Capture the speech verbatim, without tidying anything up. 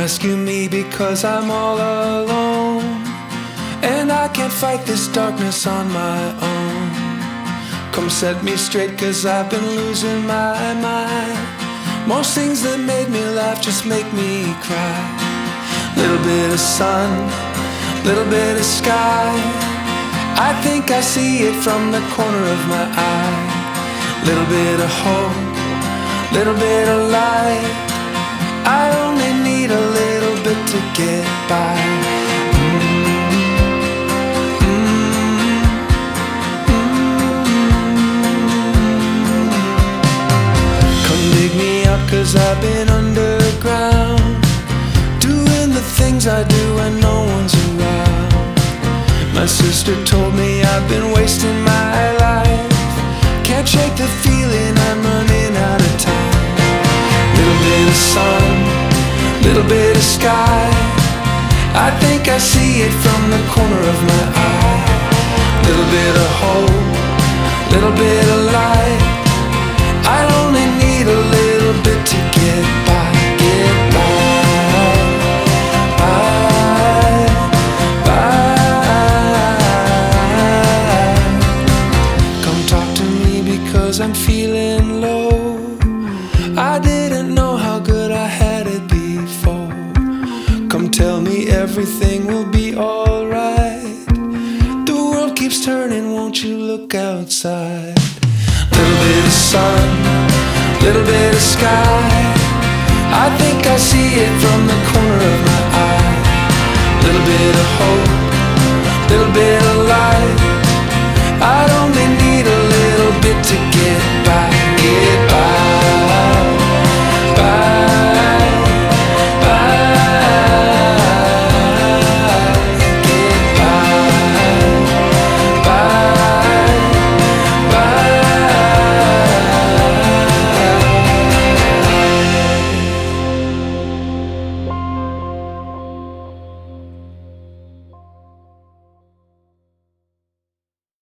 rescue me because I'm all alone, and I can't fight this darkness on my own. Come set me straight, cause I've been losing my mind. Most things that made me laugh just make me cry. Little bit of sun, little bit of sky, I think I see it from the corner of my eye. Little bit of hope, little bit of light, I only need a little bit to get by. Cause I've been underground, doing the things I do when no one's around. My sister told me I've been wasting my life. Can't shake the feeling I'm running out of time. Little bit of sun, little bit of sky, I think I see it from the corner of my eye. Little bit of hope, little bit of light, I only need a little bit to get by, get by, by, by. Come talk to me because I'm feeling low. I didn't know how good I had it before. Come tell me everything will be alright. The world keeps turning, won't you look outside? Little bit of sun, little bit of sky, I think I see it from the corner of my eye. Little bit of hope, little bit of light,